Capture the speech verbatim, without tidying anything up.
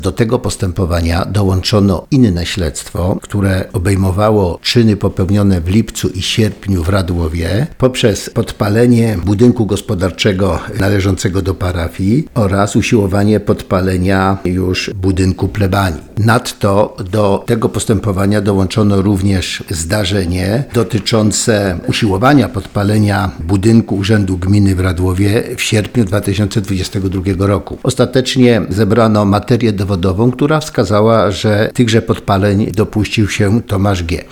Do tego postępowania dołączono inne śledztwo, które obejmowało czyny popełnione w lipcu i sierpniu w Radłowie poprzez podpalenie budynku gospodarczego należącego do parafii oraz usiłowanie podpalenia już budynku plebanii. Nadto do tego postępowania dołączono również zdarzenie dotyczące usiłowania podpalenia budynku Urzędu Gminy w Radłowie w sierpniu dwa tysiące dwudziestego drugiego roku. Ostatecznie zebrano materię dowodową, która wskazała, że tychże podpaleń dopuścił się Tomasz G.